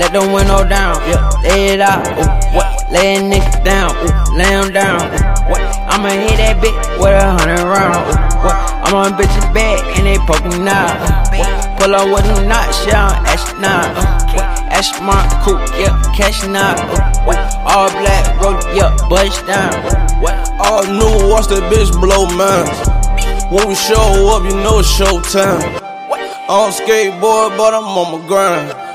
let the window down, yeah, lay it out, ooh, what, lay a nigga down, ooh, lay him down, ooh, what, I'ma hit that bitch with 100 rounds, ooh, what, I'm on bitch's bed and they poking out, what, pull up with them knots, yeah, I'm ashing out, what, ash my coupe, yeah, cashing out, what, all black, roll, yeah, bust down, what, all new, watch that bitch blow minds. When we show up, you know it's showtime. I don't skateboard, but I'm on my grind.